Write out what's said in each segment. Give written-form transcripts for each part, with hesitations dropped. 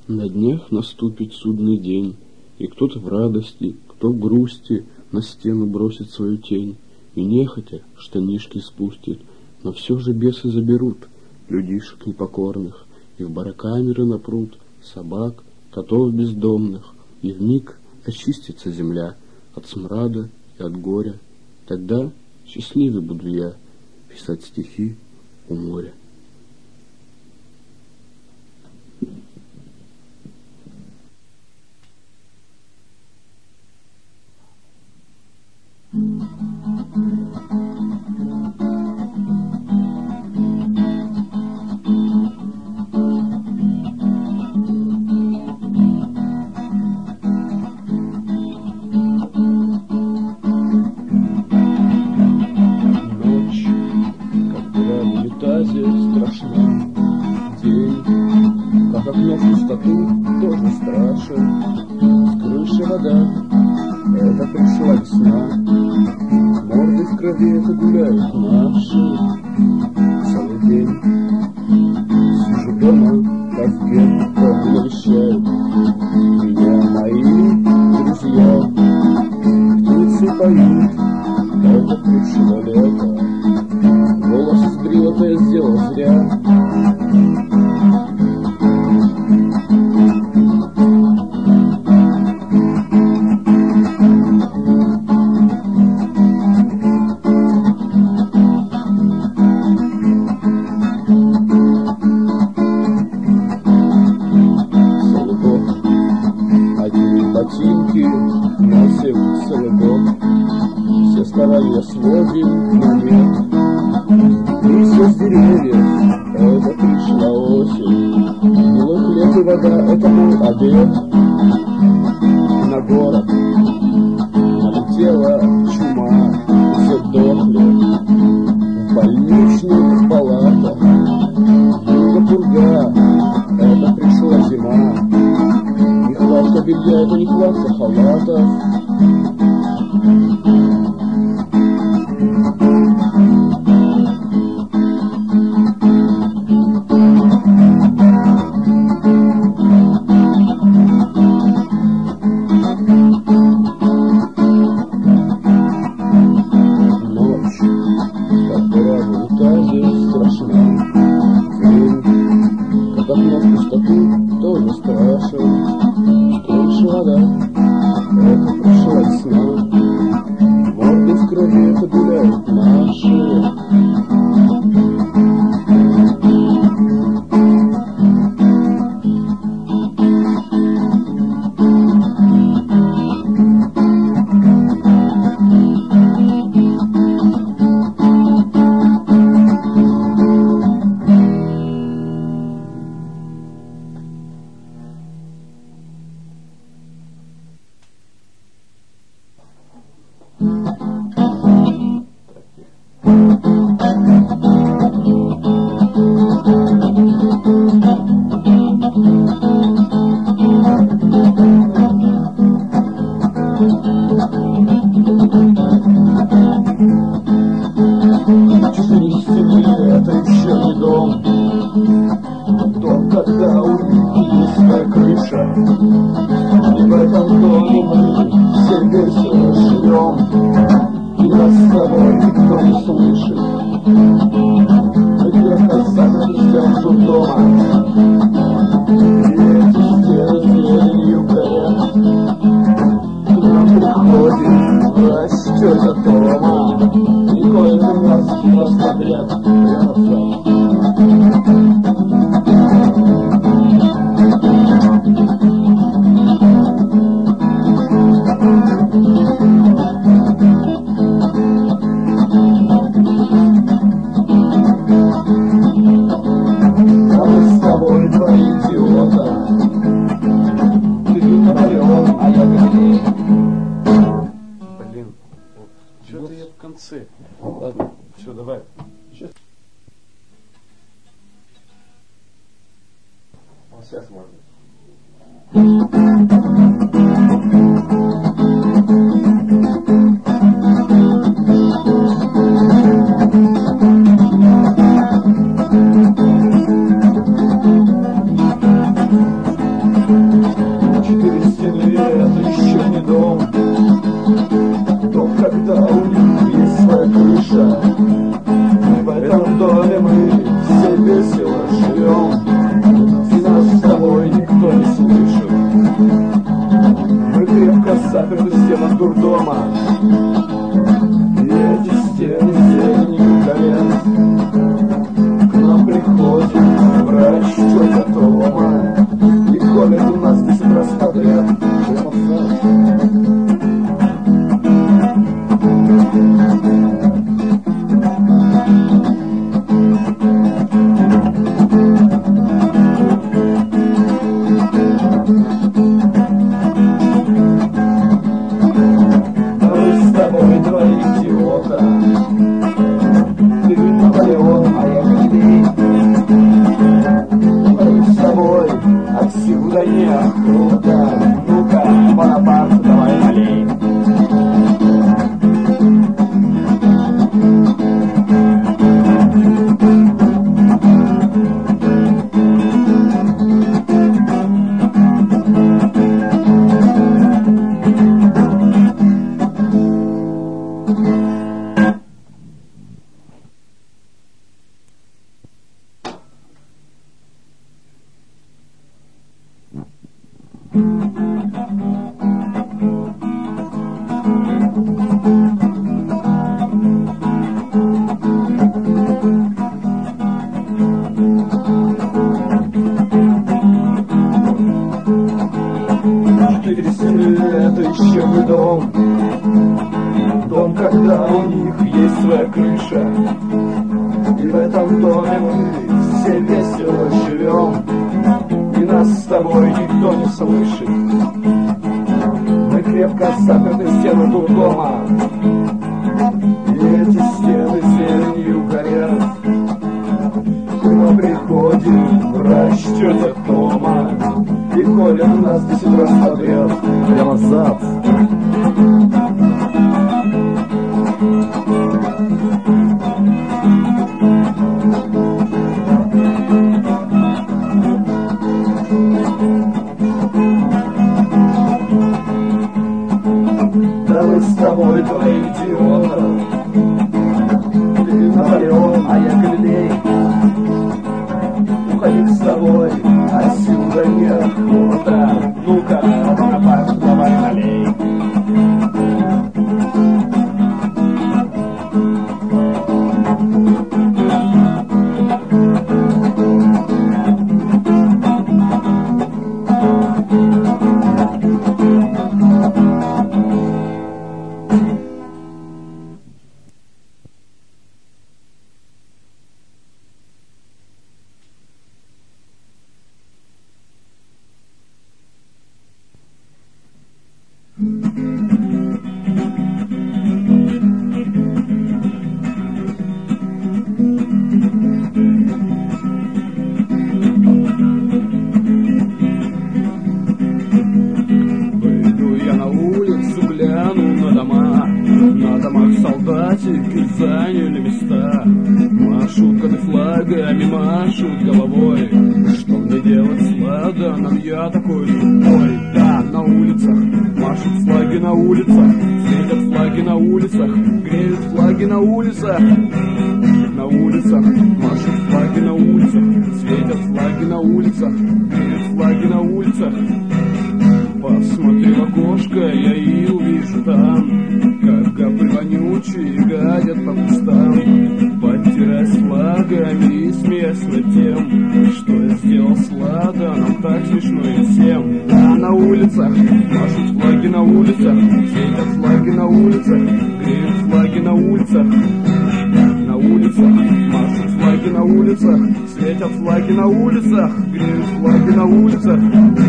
На днях наступит судный день, и кто-то в радости, кто в грусти на стену бросит свою тень, и нехотя штанишки спустит, но все же бесы заберут людишек непокорных, и в барокамеры напрут собак, котов бездомных, и вмиг очистится земля от смрада и от горя. Тогда счастливый буду я писать стихи у моря. Это гуляют наши целый день. Сижу дома, как гетто, навещают меня мои друзья. Птицы поют, это пришло лето. Волосы сбрил, я сделал зря. Сводим на нет. Листья с деревьев, это пришла осень. Милый хлеб и вода, это мой обед. На город налетела чума, все дохли в больничных палатах. Юга пурга, это пришла зима. Нехватка белья, это нехватка халатов. Ладно, все, давай. Сейчас. Вот сейчас можно. 4 стены — это еще не дом. Дом, когда у них есть своя крыша. И в этом доме мы все весело живем. И нас с тобой никто не слышит. Мы крепко заперты в стенах дурдома. И эти стены зеленью горят. К нам приходит врач тетя Тома и колет у нас 10 раз подряд. Прямо в зад. Отсюда неохота. Ну-ка, Бонапарт, давай налей. Это еще не дом. Дом, когда у них есть своя крыша. И в этом доме мы все весело живем. И нас с тобой никто не слышит. Мы крепко заперты в стены дурдома. И эти стены зеленью горят. К нам приходит врач тетя Тома и колет нас 10 раз подряд. Прямо в зад. Да мы с тобой два идиота. Ты Наполеон, а я Галилей. Уходить с тобой отсюда неохота. Ну-ка, Бонапарт, давай налей. солдатики заняли места, машут флагами, машут головой. Что мне делать с ладаном, я такой тупой. Да, на улицах машут флаги на улицах, светят флаги на улицах, греют флаги на улицах. На улицах машут флаги на улицах, светят флаги на улицах, греют флаги на улицах. Посмотрю в окошко, я и увижу там, как гопы вонючие гадят по кустам. Подтираясь флагами и смеясь над тем, что я сделал с ладаном, так смешно и всем. Да, на улицах машут флаги на улицах, светят флаги на улицах, греют флаги на улицах. На улицах машут флаги на улицах, светят флаги на улицах, греют флаги на улицах.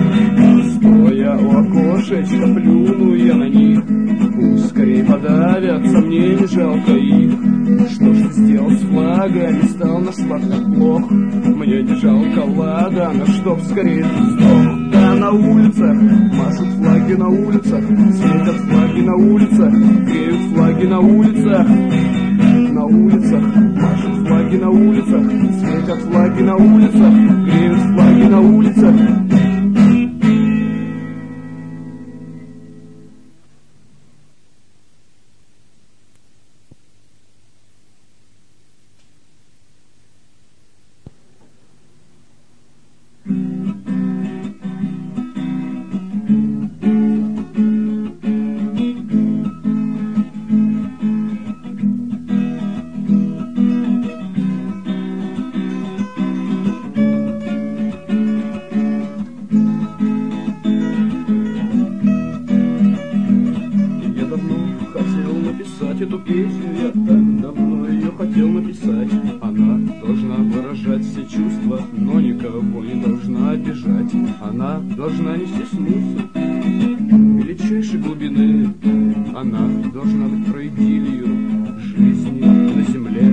Стоя у окошечка, плюну я на них, пусть скорее подавятся, мне не жалко их. Что ж ты сделал с флагами, стал наш флаг так плох? Мне не жалко ладана, чтоб скорее ты сдох. Да, на улицах машут флаги на улицах, светят флаги на улицах, греют флаги на улицах. На улицах машут флаги на улицах, светят флаги на улицах, греют флаги на улицах. песню я так давно ее хотел написать. Она должна выражать все чувства, но никого не должна обижать. Она должна нести смысл величайшей глубины. Она должна быть проидилью жизни на земле.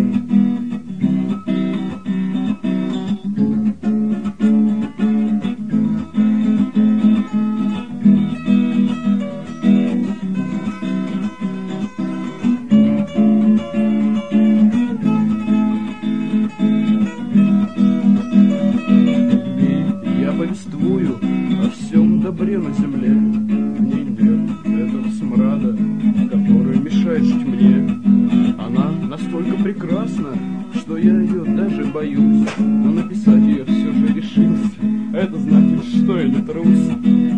Повествую о всем добре на земле. В ней нет этого смрада, который мешает жить мне. Она настолько прекрасна, что я ее даже боюсь, но написать ее все же решился. Это значит, что я не трус.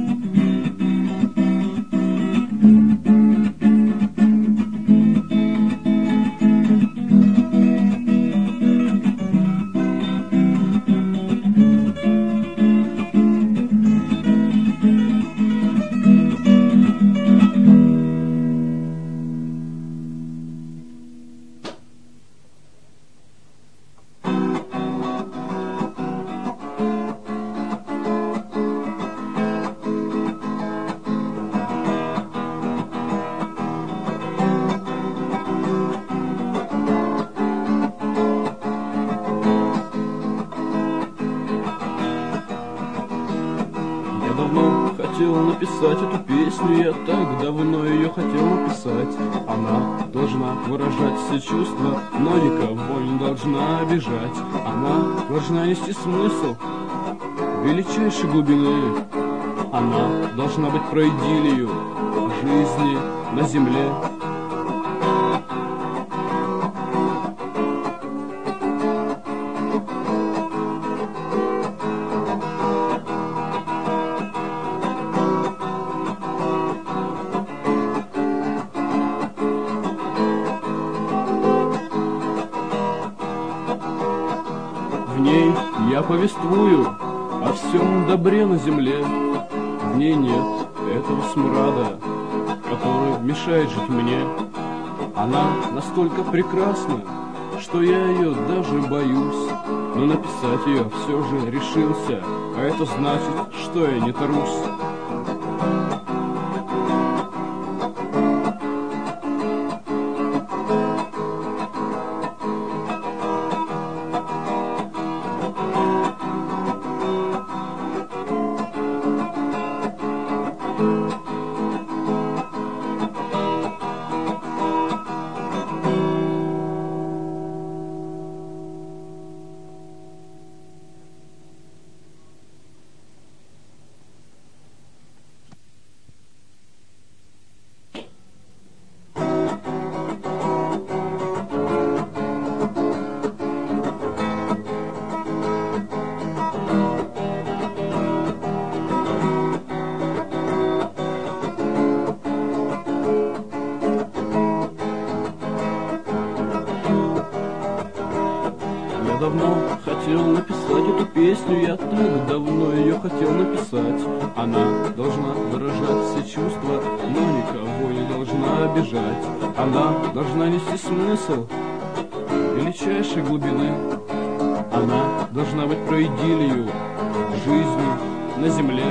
Давно хотел написать эту песню, я так давно ее хотел написать. Она должна выражать все чувства, но никого не должна обижать. Она должна нести смысл величайшей глубины. Она должна быть проидилью жизни на земле. В ней я повествую о всем добре на земле. В ней нет этого смрада, который мешает жить мне. Она настолько прекрасна, что я ее даже боюсь, но написать ее все же решился, а это значит, что я не трус. Давно хотел написать эту песню, я так давно ее хотел написать. Она должна выражать все чувства, но никого не должна обижать. Она должна нести смысл величайшей глубины. Она должна быть проидилью жизни на земле.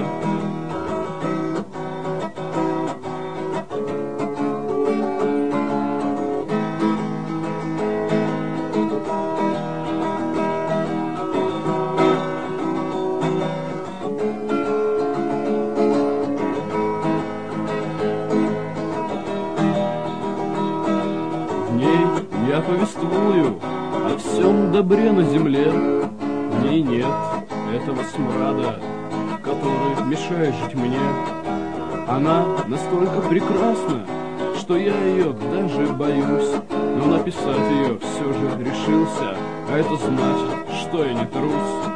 Я повествую о всем добре на земле. В ней нет этого смрада, который мешает жить мне. Она настолько прекрасна, что я ее даже боюсь, но написать ее все же решился, а это значит, что я не трус.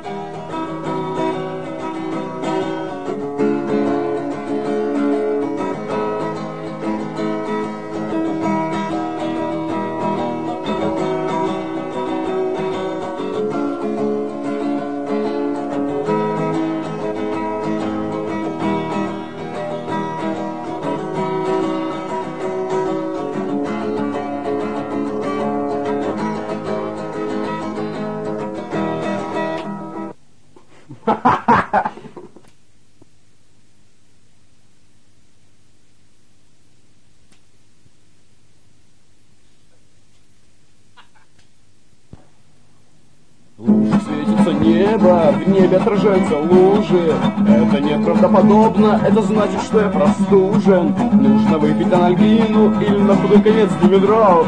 небо, в небе отражаются лужи. Это неправдоподобно, это значит, что я простужен. Нужно выпить анальгину или на худой конец димедрол.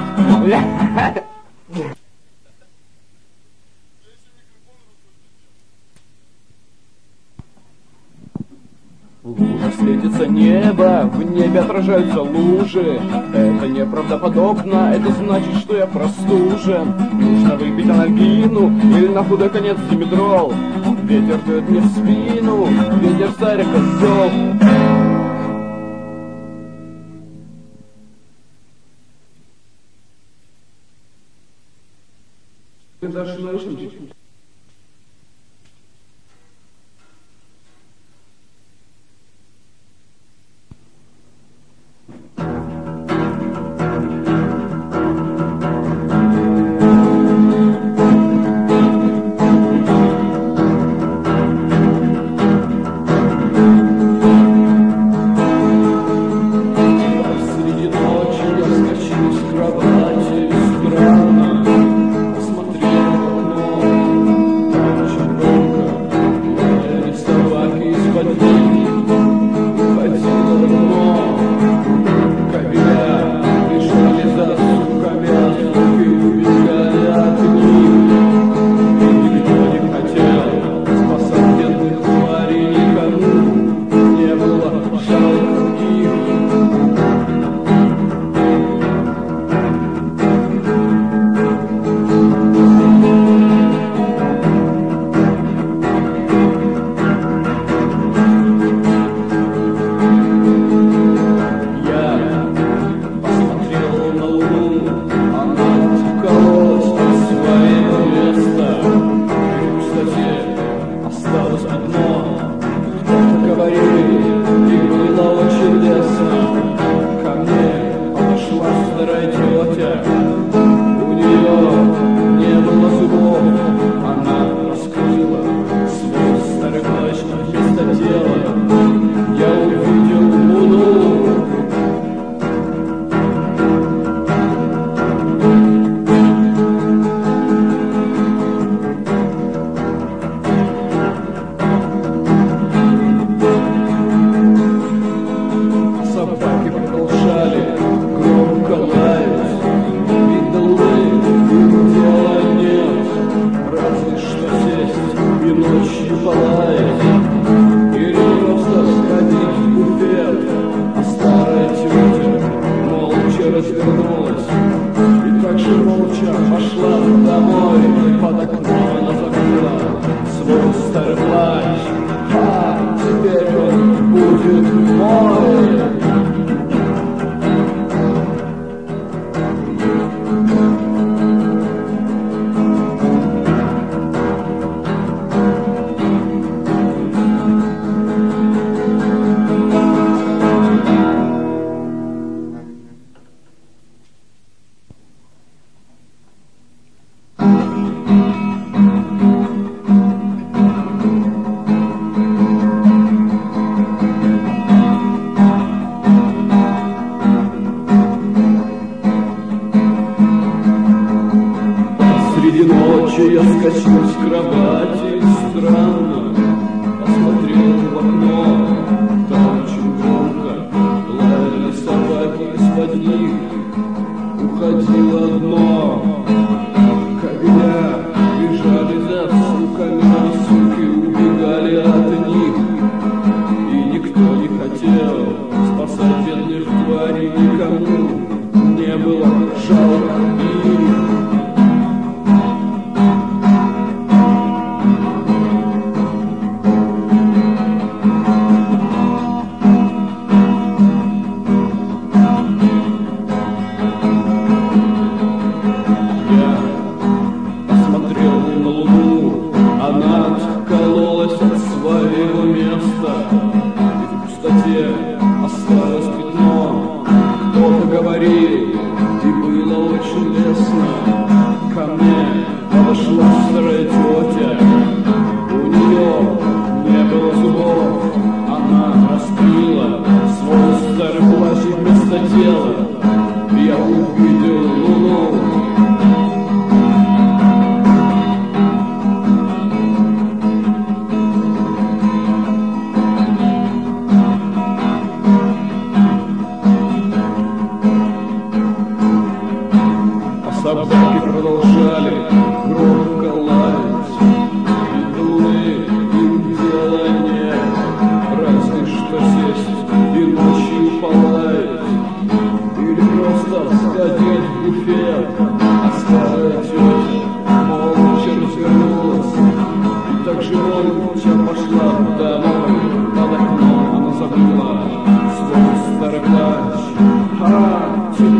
В лужах светится небо, в небе отражаются лужи. Это неправдоподобно, это значит, что я простужен. Нужно выпить анальгину или на худой конец димедрол. Ветер дует мне в спину, ветер старика зол. Ты дашь наушники?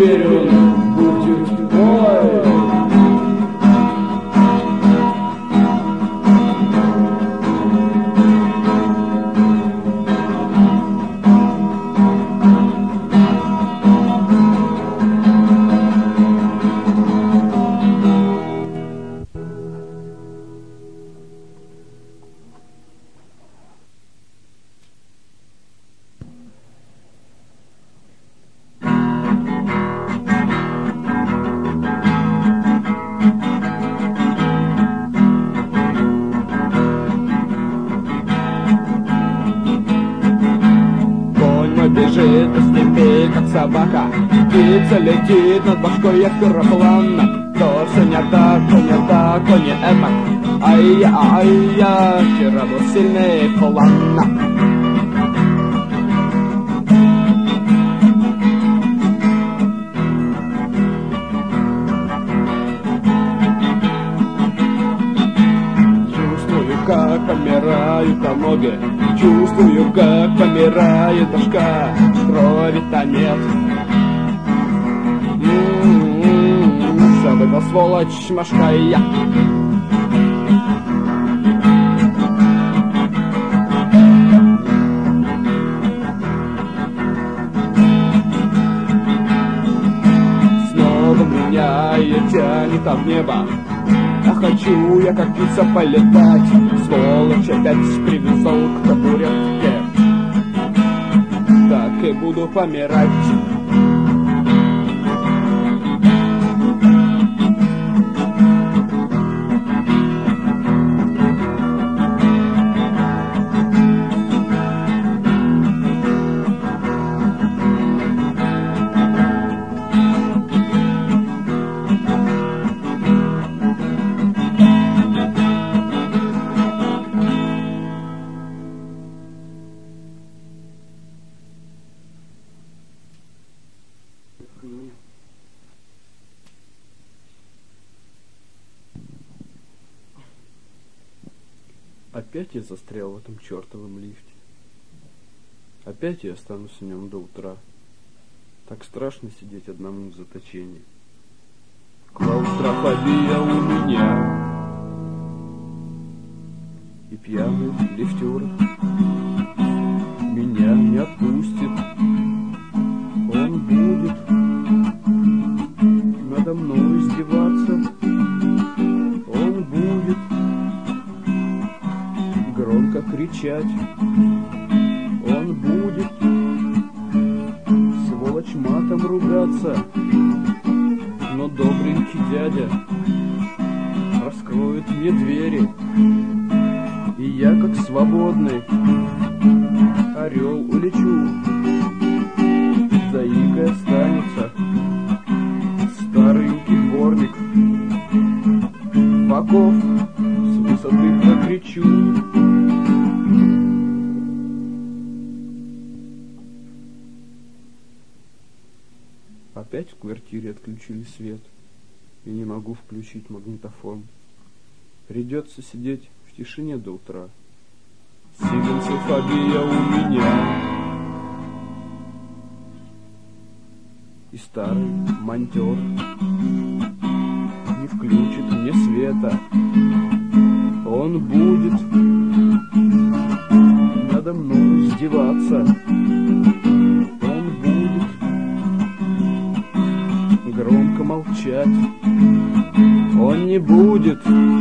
теперь он будет мой. Бежит по степи, как собака, птица летит над башкой аэроплана. То все не так, то не так, то не это. Ай-я, вчера был сильнее плана. Чувствую, как помирают ноги, чувствую, как помирает башка. Крови-то нет. Забыла сволочь машка я. Снова меня и тянет в небо. А хочу я как птица полетать. Сволочь опять привязал к табуретке. Так и буду помирать. Опять я застрял в этом чертовом лифте. Опять я останусь в нем до утра. Так страшно сидеть одному в заточении. Клаустрофобия у меня. И пьяный лифтер меня не отпустит. Он будет надо мной издеваться. Он будет громко кричать. Он будет, сволочь, матом ругаться. Но добренький дядя раскроет мне двери, и я, как свободный орел, улечу. Заикой останется старенький дворник. Боков с высоты прокричу. Опять в квартире отключили свет, и не могу включить магнитофон. Придется сидеть в тишине до утра. Силенцефобия у меня. И старый монтер не включит мне света. Он будет надо мной издеваться. Он будет громко молчать. Он не будет,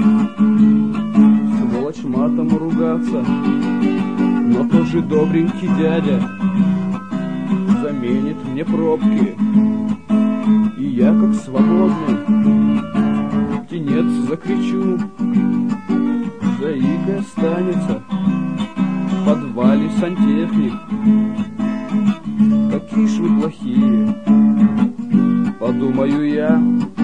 сволочь, матом ругаться. Но тоже добренький дядя заменит мне пробки, и я, как свободный птенец, закричу. Заикой останется в подвале сантехник. Какие ж вы плохие, подумаю я.